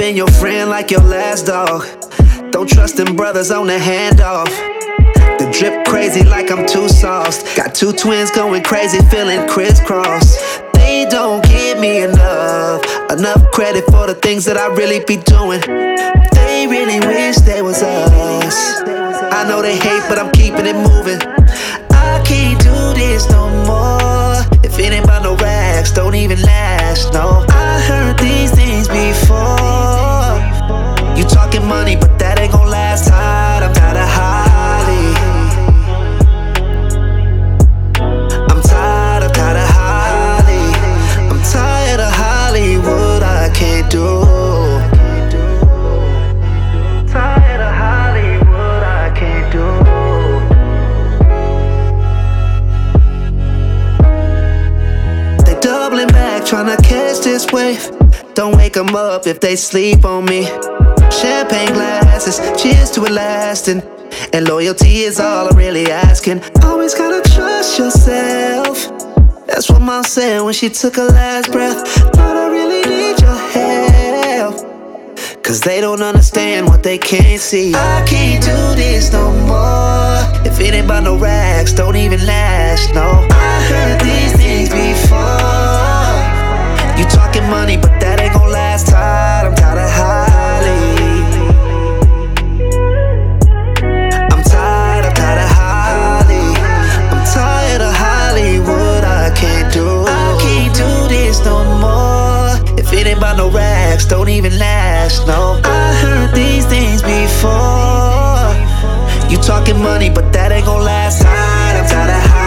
been your friend like your last dog. Don't trust them brothers on the handoff. The drip crazy like I'm too sauced. Got two twins going crazy, feeling crisscross. They don't give me enough credit for the things that I really be doing. They really wish they was us. I know they hate, but I'm keeping it moving. I can't do this no more. If it ain't about no rags, don't even last, no. I heard these things before. You talking money, but that ain't gon' last. Tired, I'm tired of Holly. I'm tired of Holly. I'm tired of Hollywood, I can't do. Tired of Hollywood, I can't do. They doubling back, tryna catch this wave. Don't wake them up if they sleep on me. Champagne glasses, cheers to it lasting. And loyalty is all I'm really asking. Always gotta trust yourself. That's what Mom said when she took her last breath. Thought I really need your help, cause they don't understand what they can't see. I can't do this no more. If it ain't about no rags, don't even last, no. I heard these things before. You talking money, but that ain't gon' last. Tired, I'm tired of Holly. I'm tired of Holly. I'm tired of Hollywood, I can't do. I can't do this no more. If it ain't about no rags, don't even last, no. I heard these things before. You talking money, but that ain't gon' last. Tired, I'm tired of Holly.